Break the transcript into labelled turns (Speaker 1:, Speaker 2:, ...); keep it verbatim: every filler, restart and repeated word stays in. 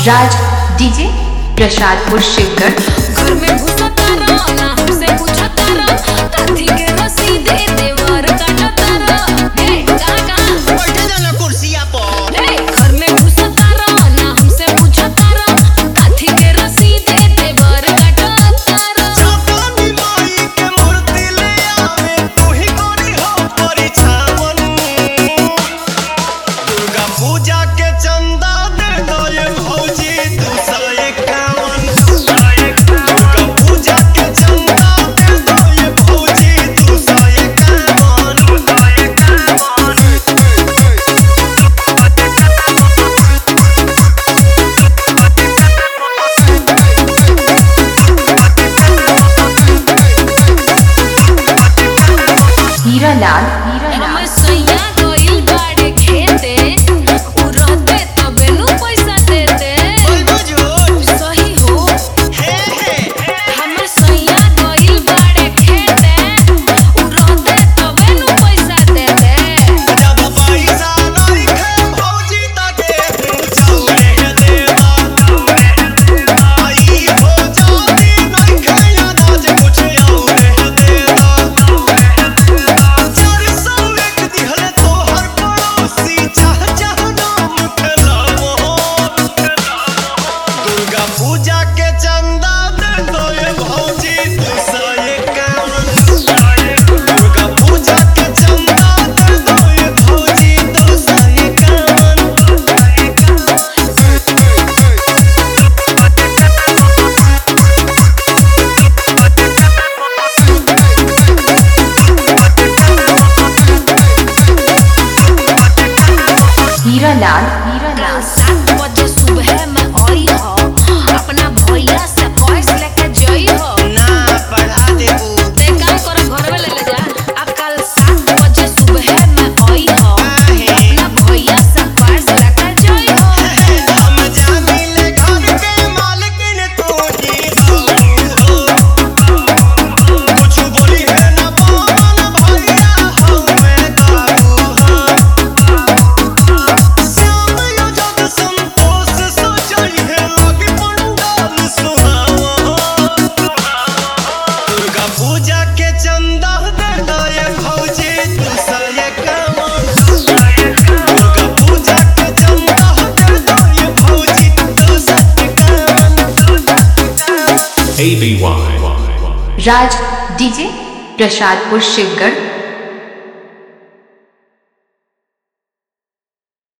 Speaker 1: राज DJ Prasadpur Shivgarh.
Speaker 2: घर में घुसा तारा ना हमसे पूछा तारा काथी के रसीदे देवर काटा तारा ए कहां कहां
Speaker 3: बैठे जाना कुर्सिया पर।
Speaker 2: ए घर में घुसा तारा ना हमसे पूछा तारा काथी के रसीदे देवर काटा तारा
Speaker 3: छापानी माई के मूर्ति ले आवे तू ही गोरी हो परिछावन। दुर्गा पूजा के चंदा दे दो ये भौजी दू सौ इक्यावन। दुर्गा पूजा के चंदा दे दो ये भौजी दू सौ इक्यावन।
Speaker 1: हीरा लाल हीरा
Speaker 2: हम
Speaker 1: लाल
Speaker 2: सैया गइल बाड़े खेते उ रहते तबे नु पैसा देते
Speaker 3: बोल बुझूट
Speaker 2: सही हो
Speaker 3: हे हे
Speaker 2: हम सैया गइल बाड़े खेते उ रहते तबे नु पैसा देते
Speaker 3: जब पैसा नहीं है भौजी तके चौरे देवा। आई हो जाती नहीं है आज कुछ और देवा। चार सौ एक दिहले तोहर पड़ोसी चाह चाह नाम खेलावो। दुर्गा पूजा के चंदा दे दो ये भौजी दू सौ इक्यावन। दुर्गा पूजा के चंदा दे दो ये भौजी दू सौ इक्यावन।
Speaker 1: हीरा लाल हीरा लाल
Speaker 2: सात बजे सुबह में आई हो अपना भैया से कैश लेके जई हो
Speaker 3: ना पढ़ा देबू
Speaker 2: ते काम कर घर में ले ले जा अब कल सात बजे सुबह में आई हो अपना भैया से कैश लेके जई हो
Speaker 3: हम जानी ले घर के मालकिन तू ही हो। कुछ बोली है ना पवन भैया हमें काबू हो। श्याम युजद संतोष सोचई है लगे पंडाल सुहावा। दुर्गा पूजा के चंदा दे दो ये भौजी दू सौ इक्यावन। दुर्गा पूजा के चंदा दे दो ये भौजी दू सौ इक्यावन।
Speaker 4: A B Y.
Speaker 1: Raj DJ Prasadpur Shivgarh.